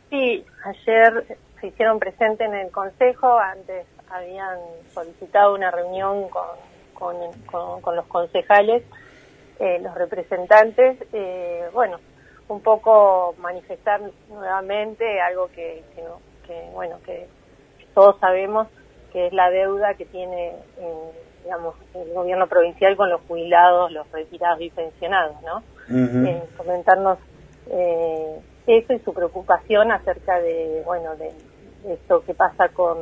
Sí, ayer se hicieron presente en el Consejo, antes habían solicitado una reunión con los concejales, los representantes, bueno, un poco manifestar nuevamente algo que todos sabemos, que es la deuda que tiene, digamos, el gobierno provincial con los jubilados, los retirados y pensionados, ¿no? Comentarnos eso y su preocupación acerca de, bueno, de esto que pasa con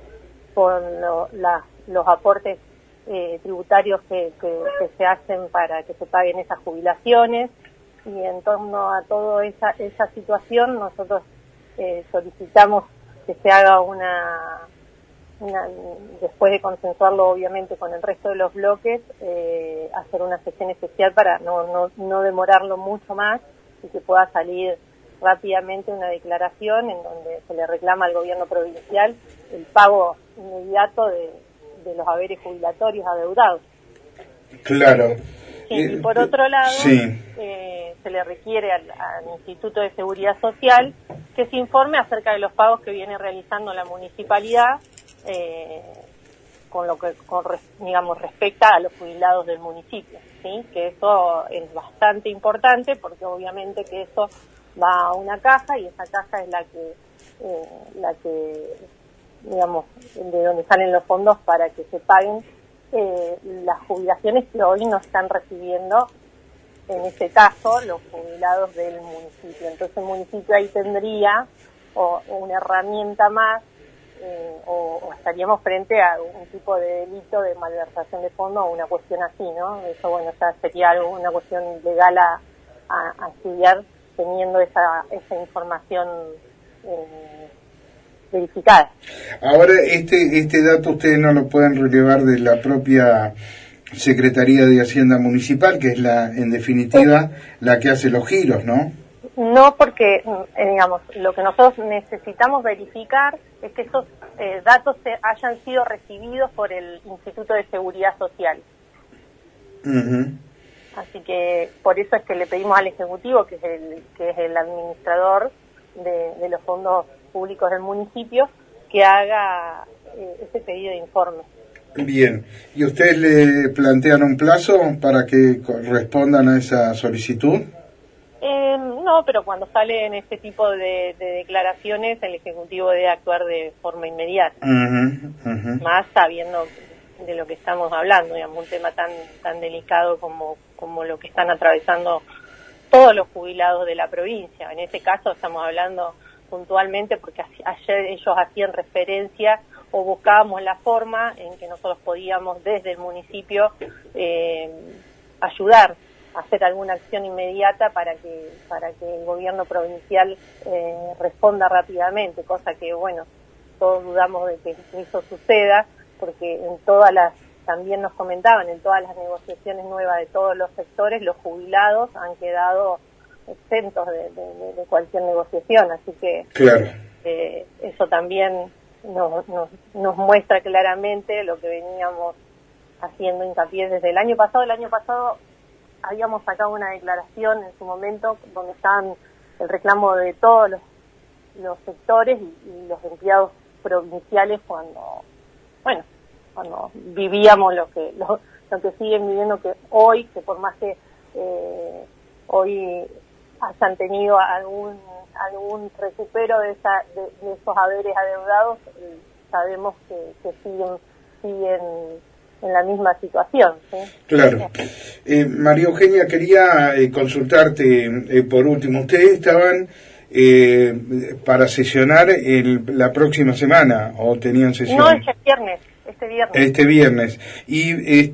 los aportes tributarios que se hacen para que se paguen esas jubilaciones, y en torno a toda esa situación nosotros solicitamos que se haga después de consensuarlo obviamente con el resto de los bloques, hacer una sesión especial para no demorarlo mucho más y que pueda salir rápidamente una declaración en donde se le reclama al gobierno provincial el pago inmediato de los haberes jubilatorios adeudados. Claro. Sí, y por otro lado, sí. Se le requiere al Instituto de Seguridad Social que se informe acerca de los pagos que viene realizando la municipalidad con lo que digamos respecta a los jubilados del municipio, ¿sí? Que eso es bastante importante porque obviamente que eso va a una caja y esa caja es la que digamos, de donde salen los fondos para que se paguen las jubilaciones que hoy no están recibiendo, en este caso, los jubilados del municipio. Entonces el municipio ahí tendría una herramienta más, o estaríamos frente a un tipo de delito de malversación de fondos o una cuestión así, ¿no? Eso, bueno, ya sería una cuestión legal a estudiar teniendo esa información verificada. Ahora, este dato ustedes no lo pueden relevar de la propia Secretaría de Hacienda Municipal, que es en definitiva, la que hace los giros, ¿no? No, porque, digamos, lo que nosotros necesitamos verificar es que esos datos hayan sido recibidos por el Instituto de Seguridad Social. Así que por eso es que le pedimos al Ejecutivo, que es el administrador de los fondos públicos del municipio, que haga ese pedido de informe. Bien, ¿y ustedes le plantean un plazo para que respondan a esa solicitud? No, pero cuando salen este tipo de declaraciones, el Ejecutivo debe actuar de forma inmediata. Más sabiendo de lo que estamos hablando, digamos, un tema tan delicado como lo que están atravesando todos los jubilados de la provincia. En este caso estamos hablando puntualmente porque ayer ellos hacían referencia o buscábamos la forma en que nosotros podíamos desde el municipio ayudar a hacer alguna acción inmediata para que el gobierno provincial responda rápidamente, cosa que, bueno, todos dudamos de que eso suceda, porque también nos comentaban, en todas las negociaciones nuevas de todos los sectores, los jubilados han quedado exentos de cualquier negociación, así que claro. Eso también nos muestra claramente lo que veníamos haciendo hincapié desde el año pasado. El año pasado habíamos sacado una declaración en su momento donde estaban el reclamo de todos los sectores y los empleados provinciales cuando vivíamos lo que siguen viviendo, que hoy, que por más que hoy hayan tenido algún recupero de esos haberes adeudados, sabemos que siguen en la misma situación, ¿sí? Claro. María Eugenia, quería consultarte por último. Ustedes estaban para sesionar la próxima semana, ¿o tenían sesión? No, este viernes. Y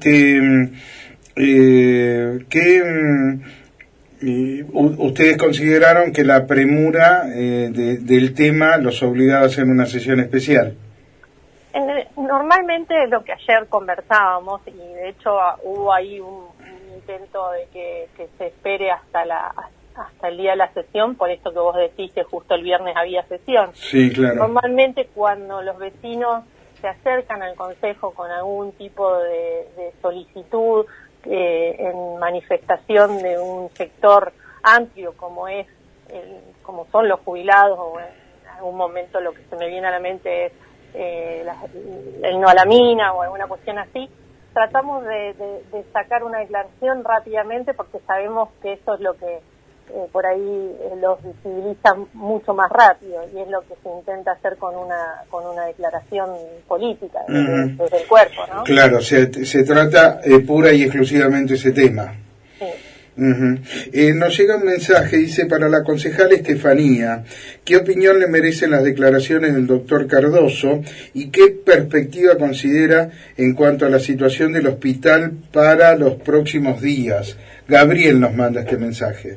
ustedes consideraron que la premura del tema los obligaba a hacer una sesión especial. Normalmente lo que ayer conversábamos, y de hecho hubo ahí un intento de que se espere hasta el día de la sesión, por esto que vos decís que justo el viernes había sesión. Sí, claro. Normalmente cuando los vecinos se acercan al Consejo con algún tipo de solicitud en manifestación de un sector amplio como es como son los jubilados, o en algún momento lo que se me viene a la mente es el no a la mina o alguna cuestión así, tratamos de sacar una declaración rápidamente porque sabemos que eso es lo que por ahí los visibiliza mucho más rápido, y es lo que se intenta hacer con una declaración política desde el cuerpo, ¿no? Claro, se trata pura y exclusivamente ese tema. Sí. Nos llega un mensaje, dice: para la concejal Estefanía, ¿qué opinión le merecen las declaraciones del doctor Cardoso y qué perspectiva considera en cuanto a la situación del hospital para los próximos días? Gabriel nos manda este mensaje.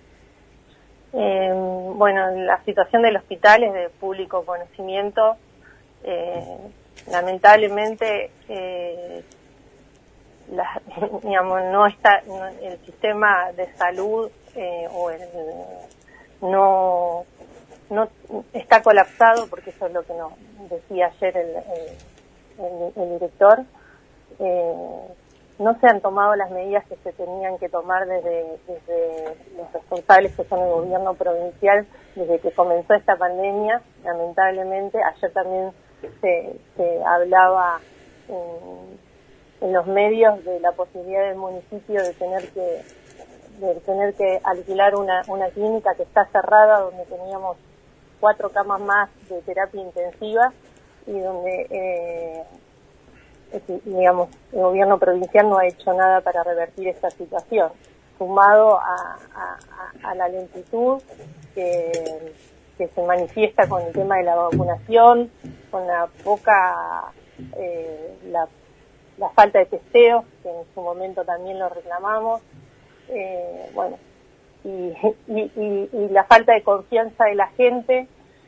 Bueno, la situación del hospital es de público conocimiento. Lamentablemente, no está el sistema de salud no está colapsado, porque eso es lo que nos decía ayer el director. No se han tomado las medidas que se tenían que tomar desde los responsables, que son el gobierno provincial, desde que comenzó esta pandemia. Lamentablemente, ayer también se hablaba en los medios de la posibilidad del municipio de tener que alquilar una clínica que está cerrada, donde teníamos 4 camas más de terapia intensiva, y donde digamos, el gobierno provincial no ha hecho nada para revertir esta situación, sumado a la lentitud que se manifiesta con el tema de la vacunación, con la poca la falta de testeos, que en su momento también lo reclamamos, y la falta de confianza de la gente.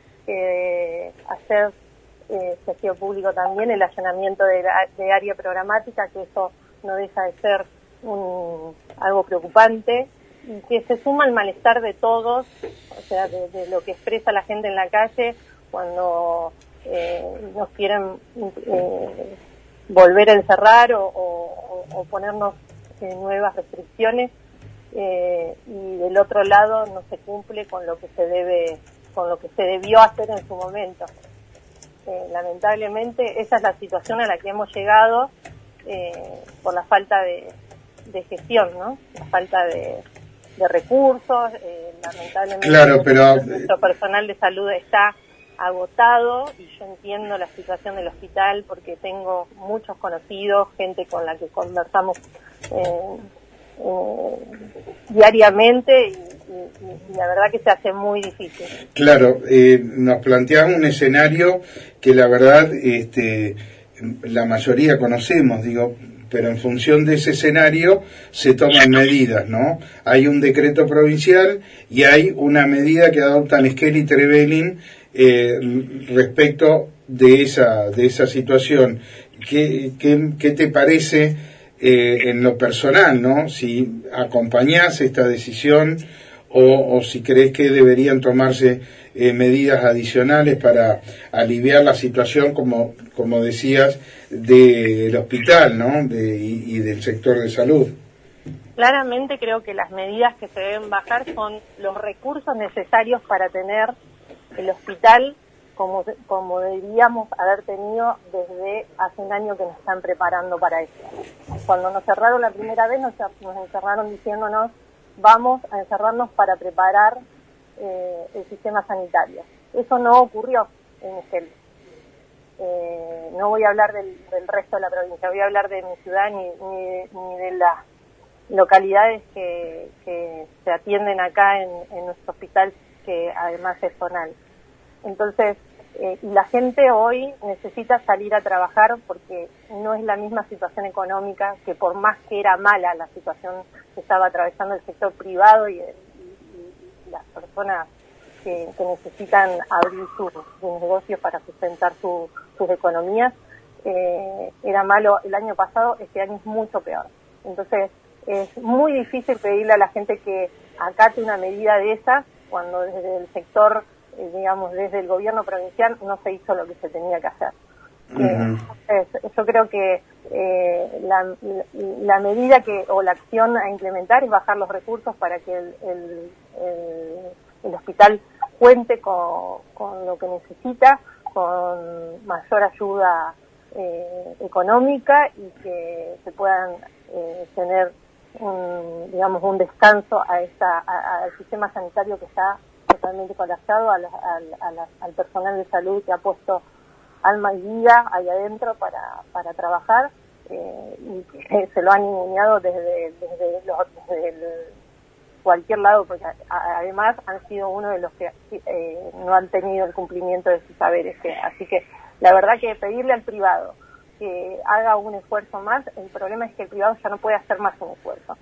Ayer se hacía público también el allanamiento de área programática, que eso no deja de ser algo preocupante, y que se suma al malestar de todos, o sea, de lo que expresa la gente en la calle cuando nos quieren volver a encerrar o ponernos nuevas restricciones, y del otro lado no se cumple con lo que se debió hacer en su momento. Lamentablemente esa es la situación a la que hemos llegado, por la falta de gestión, ¿no? La falta de recursos. Lamentablemente, claro, pero nuestro personal de salud está agotado, y yo entiendo la situación del hospital porque tengo muchos conocidos, gente con la que conversamos diariamente, y la verdad que se hace muy difícil. Claro, nos plantean un escenario que la verdad la mayoría conocemos, pero en función de ese escenario se toman medidas, ¿no? Hay un decreto provincial y hay una medida que adoptan Esquel y Trevelin respecto de esa situación. ¿Qué te parece en lo personal, ¿no? Si acompañás esta decisión o si crees que deberían tomarse medidas adicionales para aliviar la situación, como decías, del hospital, ¿no? Y del sector de salud. Claramente creo que las medidas que se deben bajar son los recursos necesarios para tener el hospital como deberíamos haber tenido desde hace un año, que nos están preparando para esto. Cuando nos cerraron la primera vez, nos encerraron diciéndonos: vamos a encerrarnos para preparar el sistema sanitario. Eso no ocurrió en Esquel. No voy a hablar del resto de la provincia, voy a hablar de mi ciudad ni de las localidades que se atienden acá en nuestro hospital, que además es zonal. Entonces, y la gente hoy necesita salir a trabajar porque no es la misma situación económica, que por más que era mala la situación que estaba atravesando el sector privado y las personas que necesitan abrir sus negocios para sustentar sus economías, era malo el año pasado, este año es mucho peor. Entonces, es muy difícil pedirle a la gente que acate una medida de esas cuando desde el sector, desde el gobierno provincial no se hizo lo que se tenía que hacer. Yo creo que la medida o la acción a implementar es bajar los recursos para que el hospital cuente con lo que necesita, con mayor ayuda económica y que se puedan tener un descanso al sistema sanitario que está totalmente colapsado, al personal de salud que ha puesto alma y vida ahí adentro para trabajar y que se lo han ninguneado desde cualquier lado, porque además han sido uno de los que no han tenido el cumplimiento de sus saberes. Así que la verdad que pedirle al privado que haga un esfuerzo más, el problema es que el privado ya no puede hacer más un esfuerzo.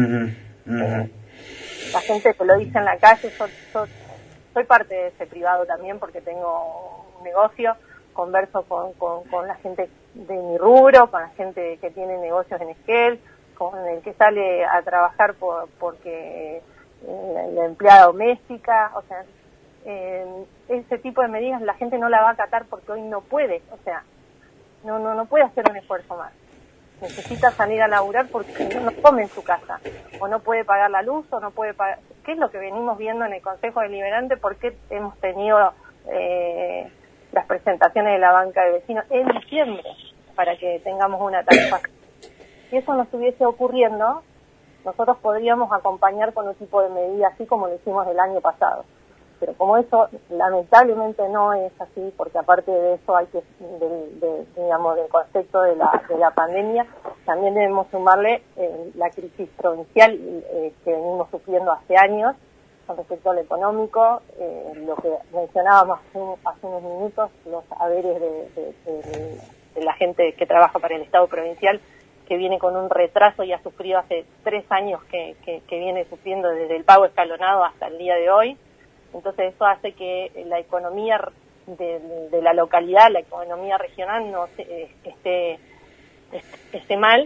La gente que lo dice en la calle, yo soy parte de ese privado también porque tengo un negocio, converso con la gente de mi rubro, con la gente que tiene negocios en Esquel, con el que sale a trabajar porque la empleada doméstica, o sea, ese tipo de medidas la gente no la va a acatar porque hoy no puede, o sea, no puede hacer un esfuerzo más. Necesita salir a laburar porque no come en su casa, o no puede pagar la luz, o no puede pagar... ¿Qué es lo que venimos viendo en el Consejo Deliberante? ¿Por qué hemos tenido las presentaciones de la banca de vecinos en diciembre para que tengamos una tarifa? Si eso no estuviese ocurriendo, nosotros podríamos acompañar con un tipo de medida así como lo hicimos el año pasado. Pero como eso lamentablemente no es así, porque aparte de eso hay que, del concepto de la pandemia, también debemos sumarle la crisis provincial que venimos sufriendo hace años con respecto a lo económico, lo que mencionábamos hace unos minutos, los haberes de la gente que trabaja para el Estado provincial, que viene con un retraso y ha sufrido hace 3 años que viene sufriendo desde el pago escalonado hasta el día de hoy. Entonces eso hace que la economía de la localidad, la economía regional no esté mal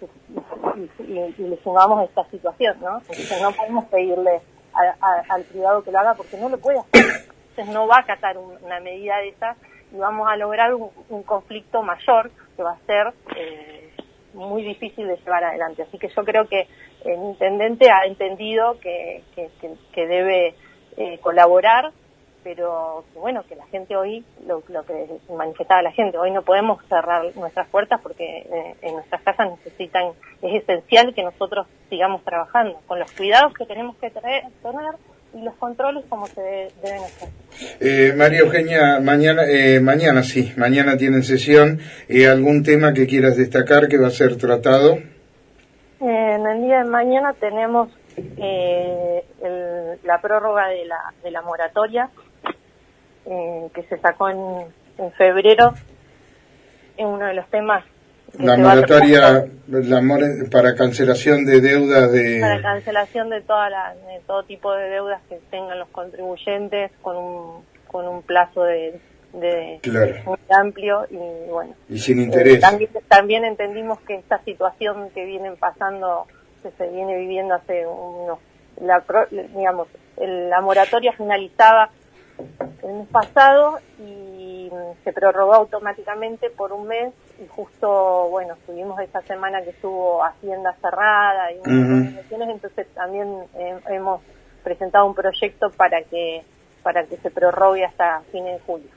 y le sumamos esta situación, ¿no? Entonces no podemos pedirle al privado que lo haga porque no lo puede hacer. Entonces no va a acatar una medida de esas y vamos a lograr un conflicto mayor que va a ser muy difícil de llevar adelante. Así que yo creo que el intendente ha entendido que debe colaborar, pero bueno, que la gente hoy, lo que manifestaba la gente, hoy no podemos cerrar nuestras puertas porque en nuestras casas es esencial que nosotros sigamos trabajando con los cuidados que tenemos que tener y los controles como se deben hacer. María Eugenia, mañana tienen sesión. ¿Algún tema que quieras destacar que va a ser tratado? En el día de mañana tenemos la prórroga de la moratoria que se sacó en febrero. Es uno de los temas la moratoria para cancelación de deudas para cancelación de todo tipo de deudas que tengan los contribuyentes con un plazo claro, muy amplio y bueno, y sin interés. También entendimos que esta situación que vienen pasando, que se viene viviendo hace la moratoria finalizaba el mes pasado y se prorrogó automáticamente por un mes y justo, bueno, tuvimos esta semana que estuvo Hacienda cerrada y muchas cuestiones, entonces también hemos presentado un proyecto para que se prorrogue hasta fines de julio.